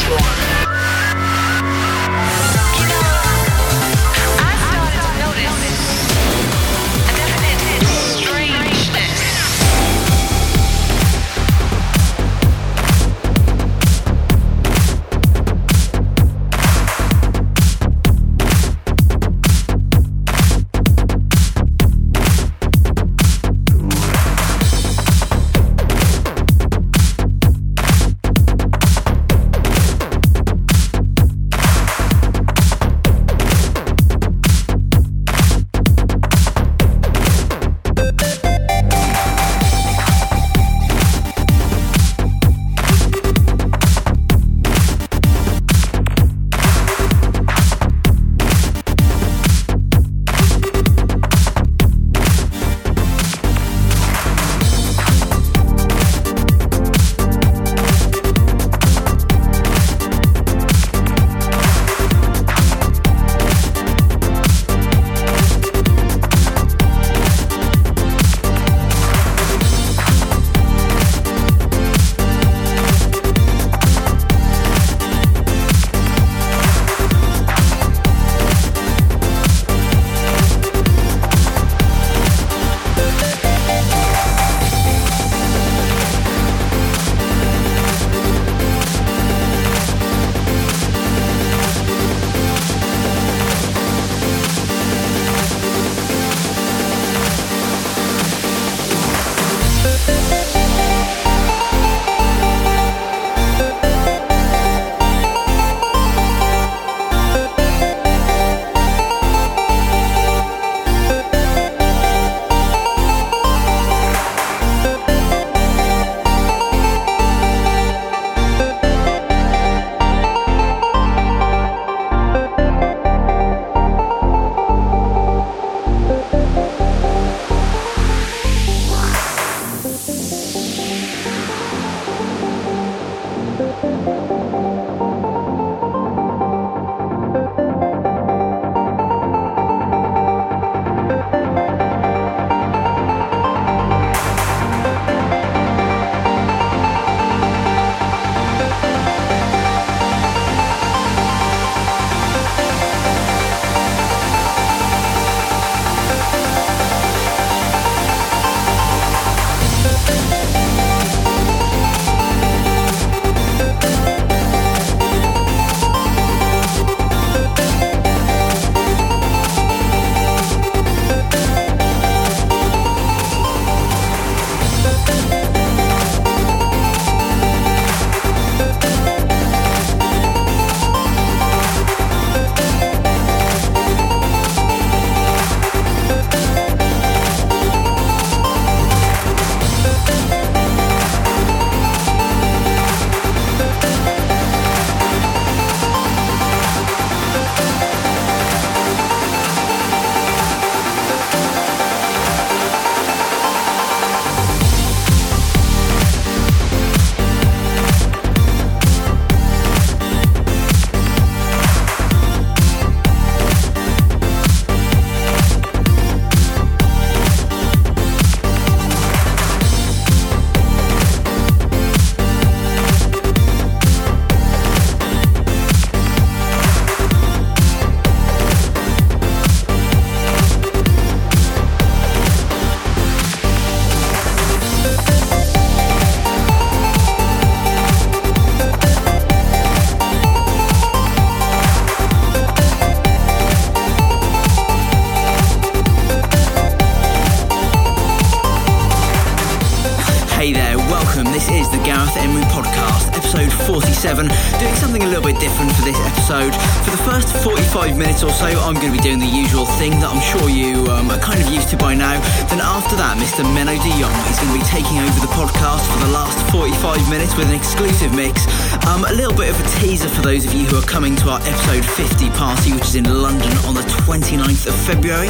47, doing something a little bit different for this episode. For the first 45 minutes or so, I'm going to be doing the usual thing that I'm sure you are kind of used to by now. Then after that, Mr. Menno de Jong is going to be taking over the podcast for the last 45 minutes with an exclusive mix. A little bit of a teaser for those of you who are coming to our episode 50 party, which is in London on the 29th of February.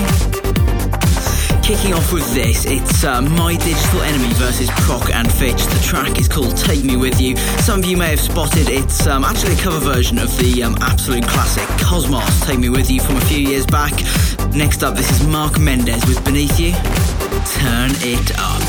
Kicking off with this, it's My Digital Enemy versus Proc and Fitch. The track is called Take Me With You. Some of you may have spotted it's actually a cover version of the absolute classic Cosmos Take Me With You from a few years back. Next up, this is Mark Mendes with Beneath You. Turn it up.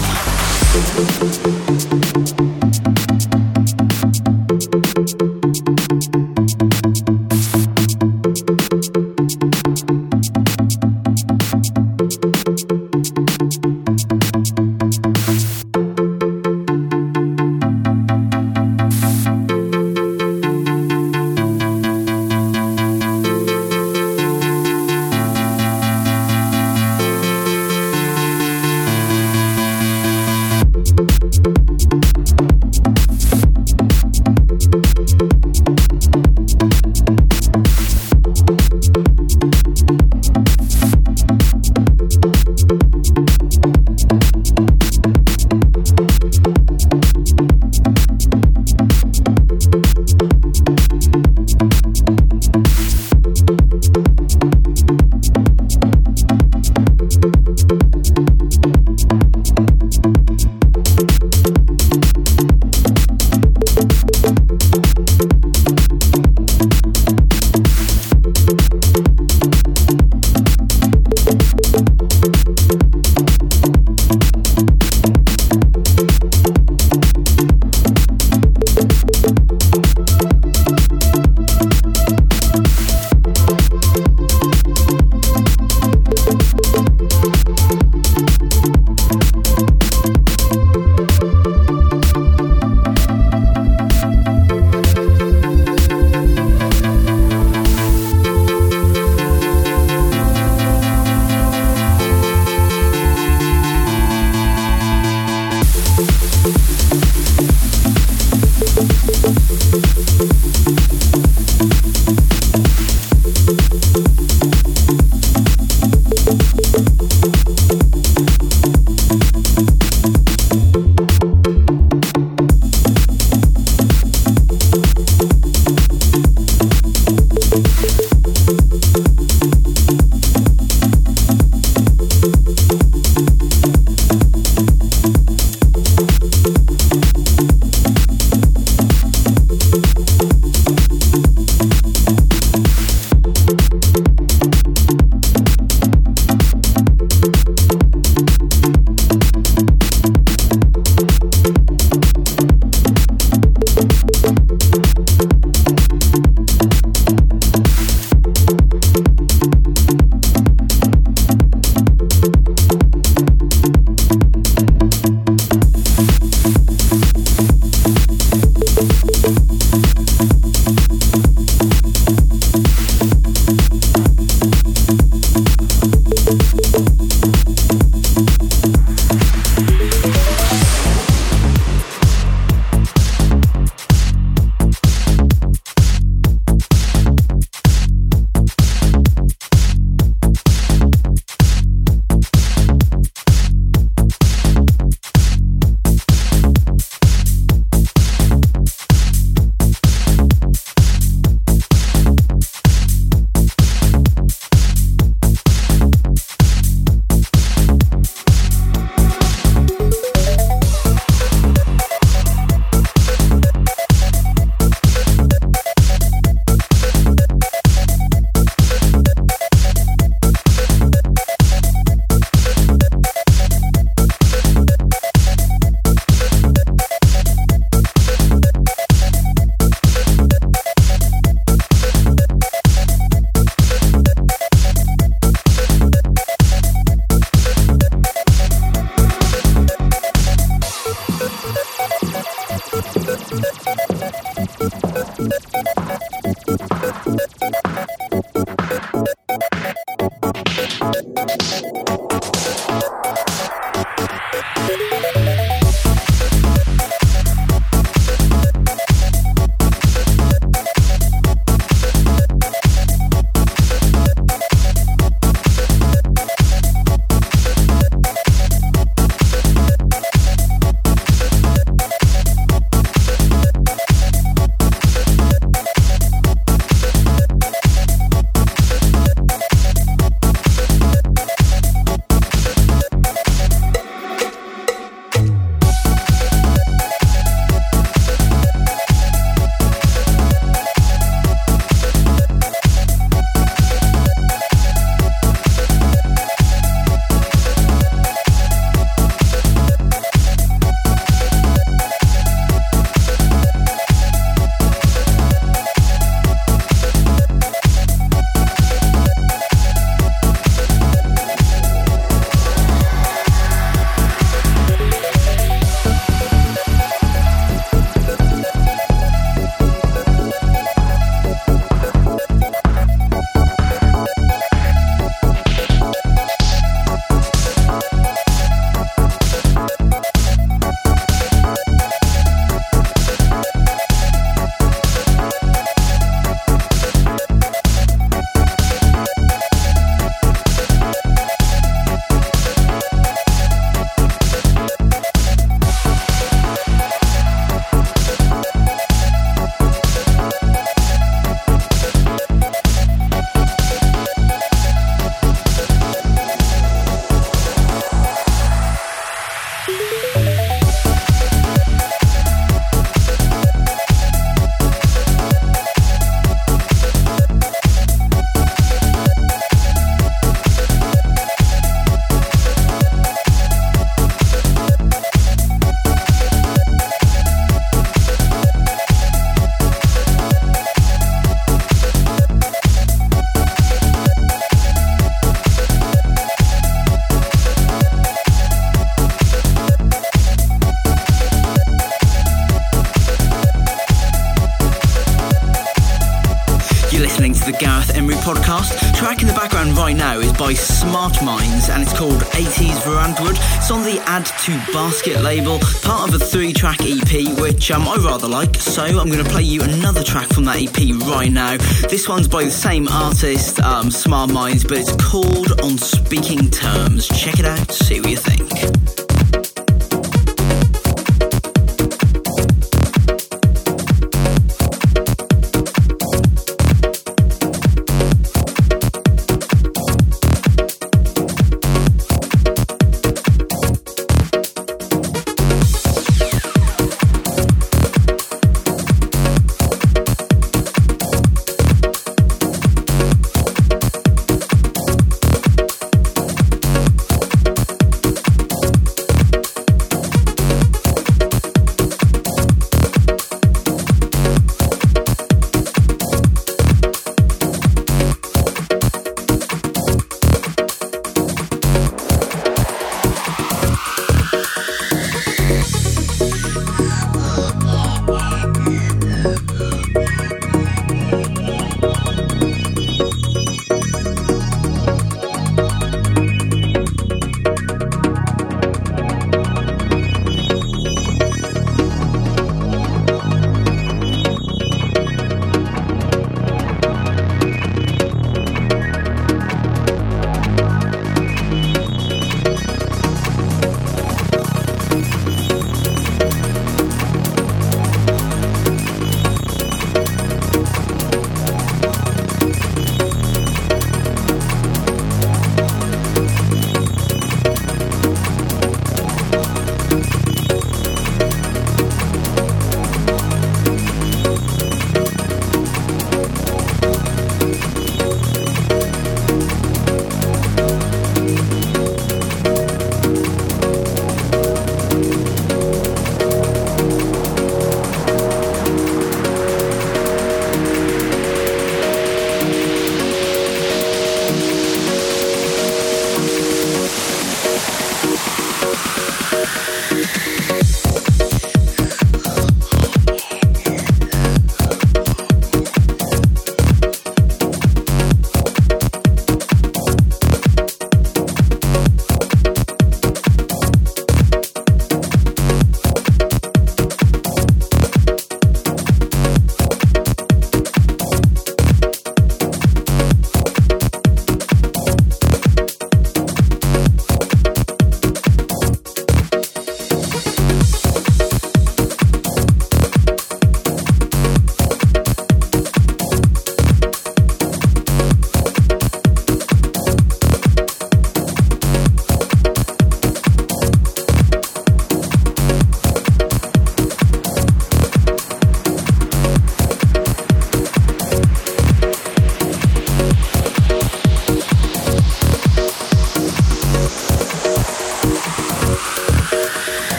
Podcast. Track in the background right now is by Smart Minds and it's called 80s Verandwood. It's on the Add to Basket label, part of a 3-track EP, which I rather like, so I'm going to play you another track from that EP right now. This one's by the same artist, Smart Minds, but it's called On Speaking Terms. Check it out, see what you think.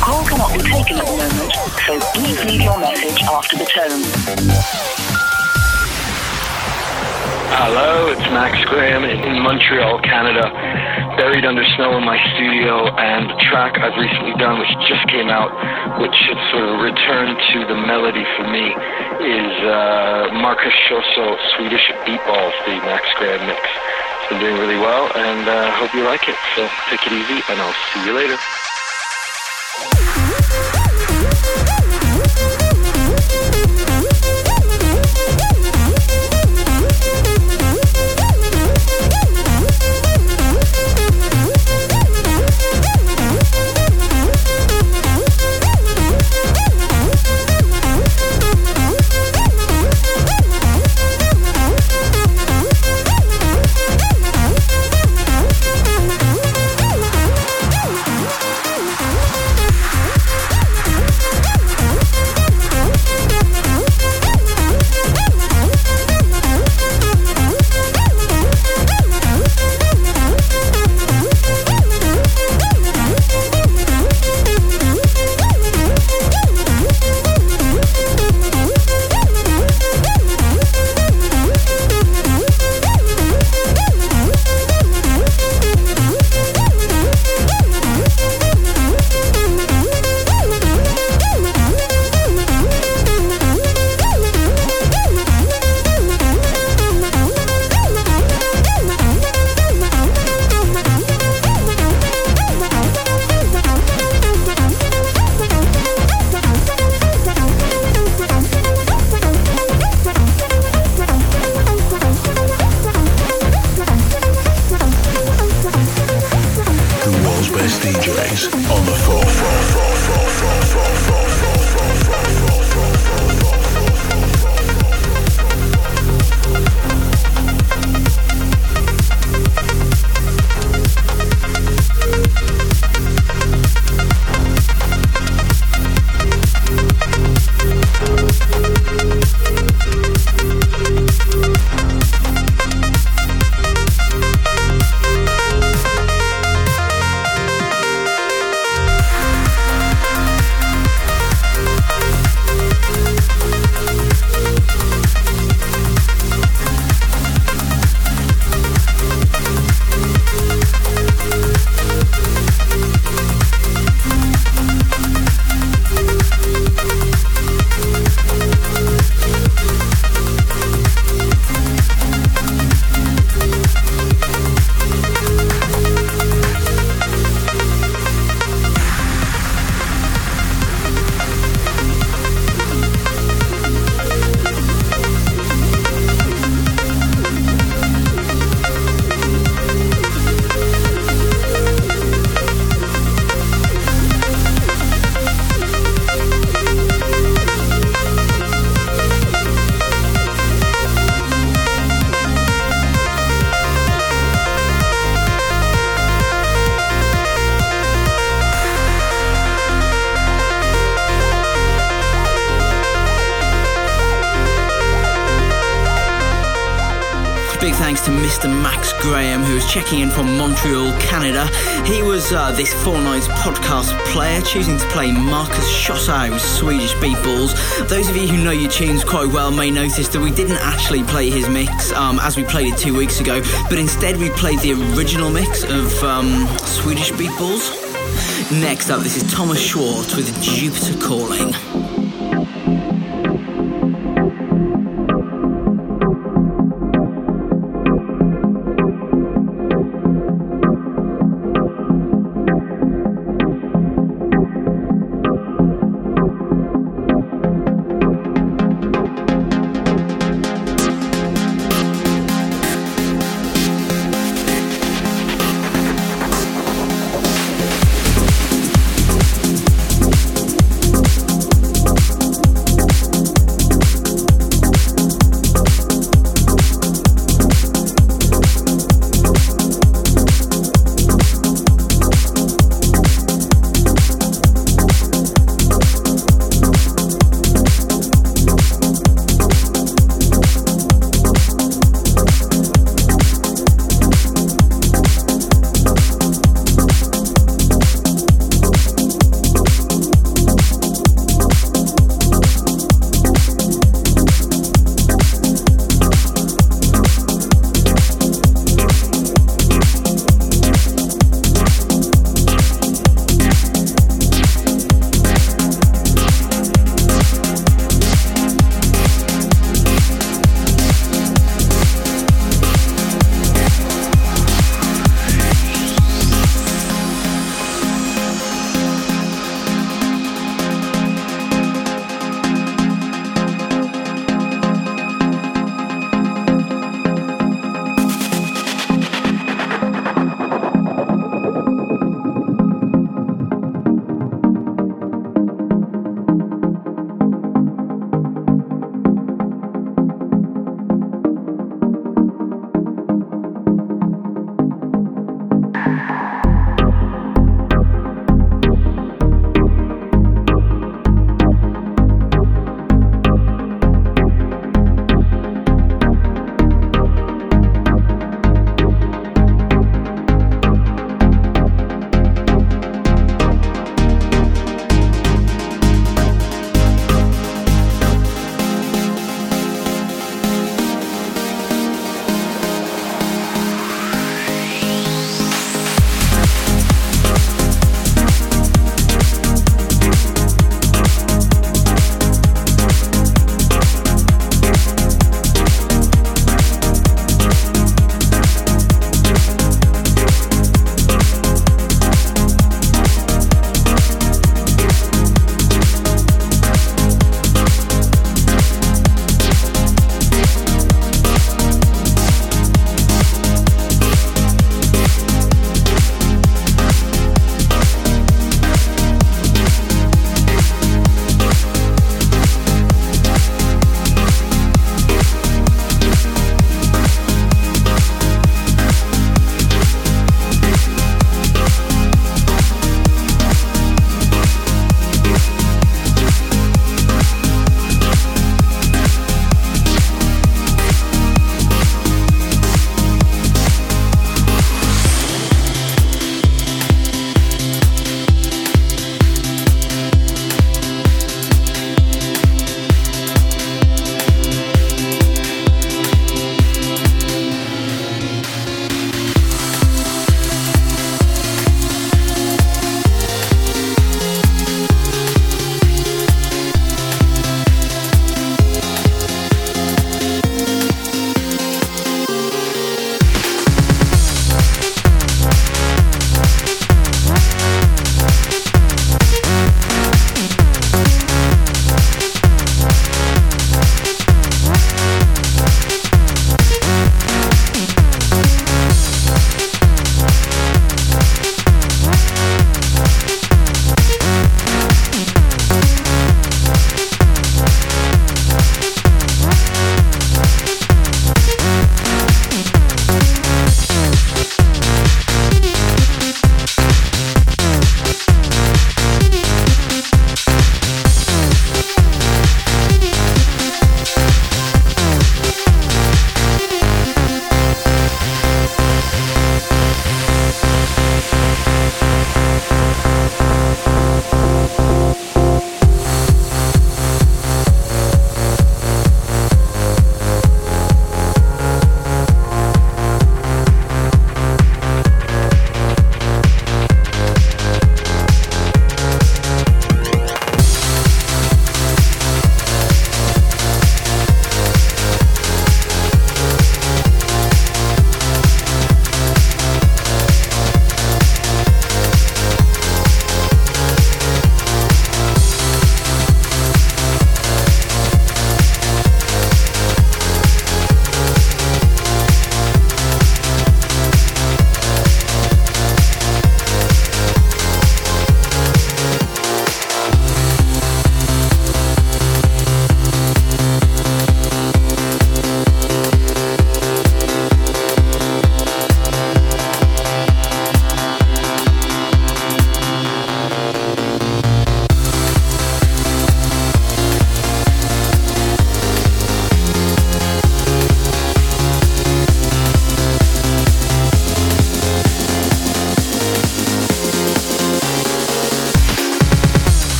call cannot be taken at the moment, so please leave your message after the tone. Hello, it's Max Graham in Montreal, Canada, buried under snow in my studio, and the track I've recently done, which just came out, which should sort of return to the melody for me, is Marcus Schosso, Swedish Beatballs, the Max Graham mix. It's been doing really well, and hope you like it. So take it easy, and I'll see you later. Big thanks to Mr. Max Graham, who was checking in from Montreal, Canada. He was this fortnight's podcast player, choosing to play Marcus Schosso's Swedish Beatballs. Those of you who know your tunes quite well may notice that we didn't actually play his mix as we played it 2 weeks ago, but instead we played the original mix of Swedish Beatballs. Next up, this is Thomas Schwartz with Jupiter Calling.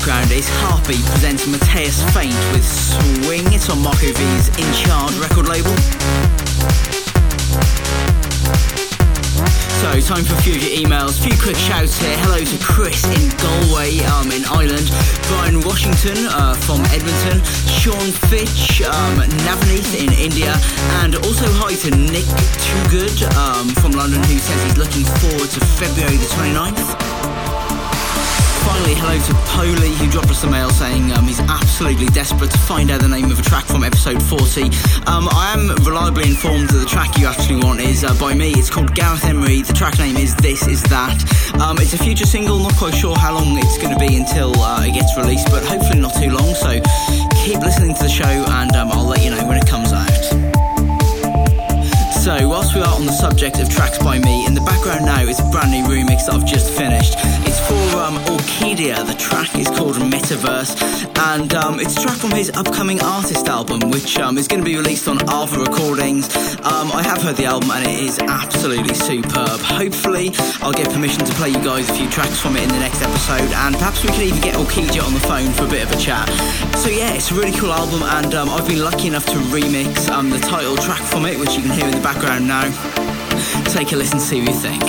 background is Heartbeat presents Mateus Faint with Swing. It's on Marco V's In Charge record label. So, time for a few of your emails. A few quick shouts here. Hello to Chris in Galway, in Ireland. Brian Washington from Edmonton. Sean Fitch, Navaneeth in India. And also hi to Nick Toogood from London, who says he's looking forward to February the 29th. Finally, hello to Poley, who dropped us a mail saying he's absolutely desperate to find out the name of a track from episode 40. I am reliably informed that the track you actually want is by me. It's called Gareth Emery. The track name is This Is That. It's a future single, not quite sure how long it's going to be until it gets released, but hopefully not too long, so keep listening to the show and I'll let you know when it comes out. So, whilst we are on the subject of tracks by me, in the background now is a brand new remix that I've just finished. It's for Orchidia. The track is called Metaverse, and it's a track from his upcoming Artist album, which is going to be released on Alpha Recordings. I have heard the album, and it is absolutely superb. Hopefully, I'll get permission to play you guys a few tracks from it in the next episode, and perhaps we could even get Orchidia on the phone for a bit of a chat. So yeah, it's a really cool album, and I've been lucky enough to remix the title track from it, which you can hear in the background now. Take a listen, see what you think.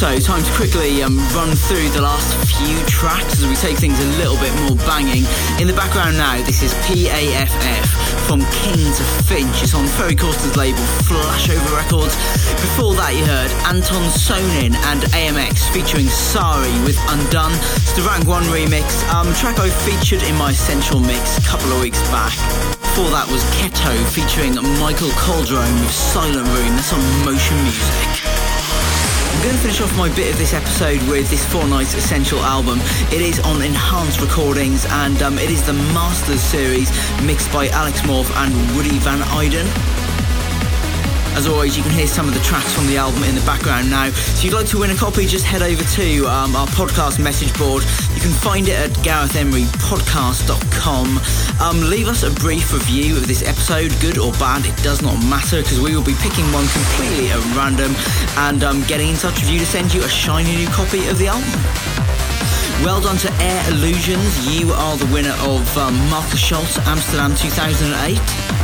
So, time to quickly run through the last few tracks as we take things a little bit more banging. In the background now, this is PAFF from King to Finch. It's on Ferry Corster's label Flashover Records. Before that, you heard Anton Sonin and AMX featuring Sari with Undone. It's the Rank 1 remix, track I featured in my Essential Mix a couple of weeks back. Before that was Keto featuring Michael Calderone with Silent Room. That's on Motion Music. I'm going to finish off my bit of this episode with this Fortnight's Essential album. It is on Enhanced Recordings and it is the Masters series mixed by Alex Morph and Woody Van Eyden. As always, you can hear some of the tracks from the album in the background now. So if you'd like to win a copy, just head over to our podcast message board. You can find it at GarethEmeryPodcast.com. Leave us a brief review of this episode, good or bad, it does not matter, because we will be picking one completely at random and getting in touch with you to send you a shiny new copy of the album. Well done to Air Illusions. You are the winner of Marcus Schultz Amsterdam 2008.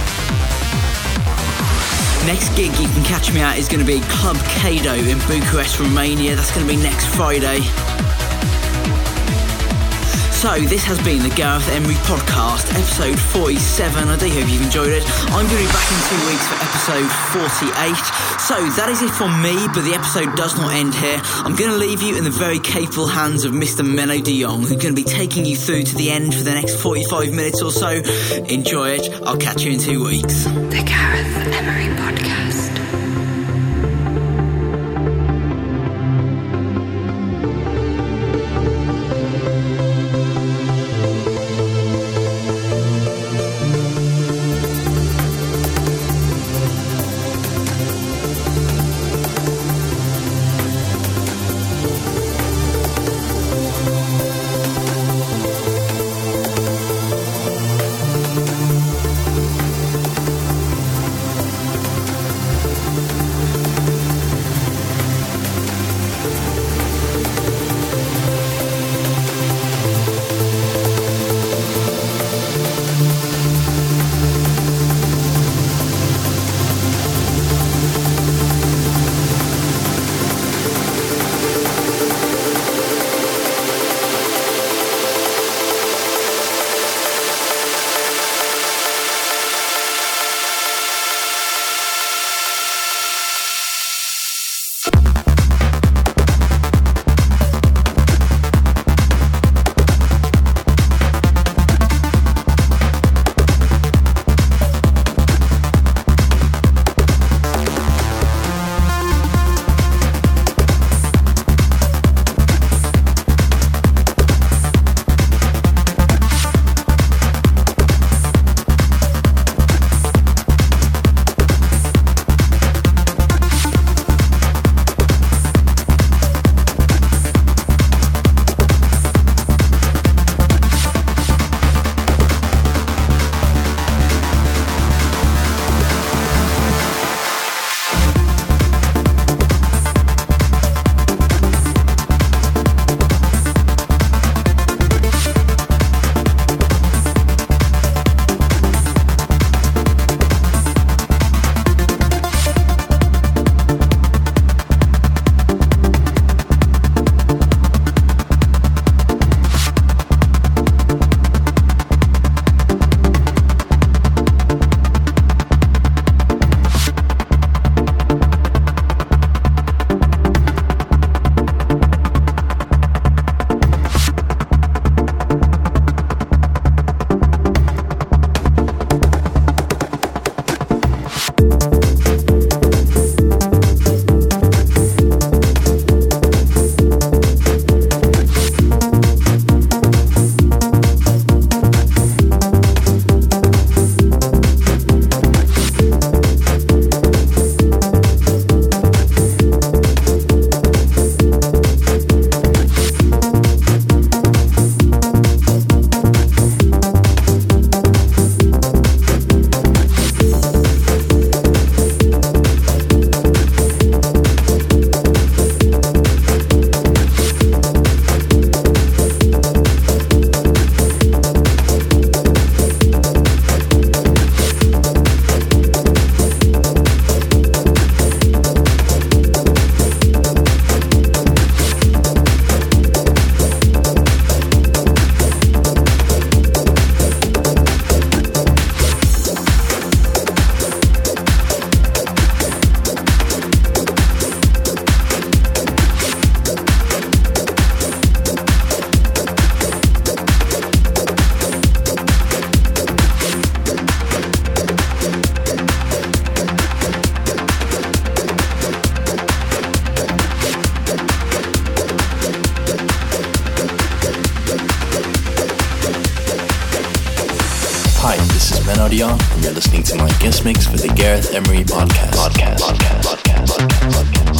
Next gig you can catch me at is going to be Club Kado in Bucharest, Romania. That's going to be next Friday. So this has been the Gareth Emery Podcast, episode 47. I do hope you've enjoyed it. I'm going to be back in 2 weeks for episode 48. So that is it from me, but the episode does not end here. I'm going to leave you in the very capable hands of Mr. Menno de Jong, who's going to be taking you through to the end for the next 45 minutes or so. Enjoy it. I'll catch you in 2 weeks. The Gareth Emery Podcast. Dion, and you're listening to my guest mix for the Gareth Emery podcast.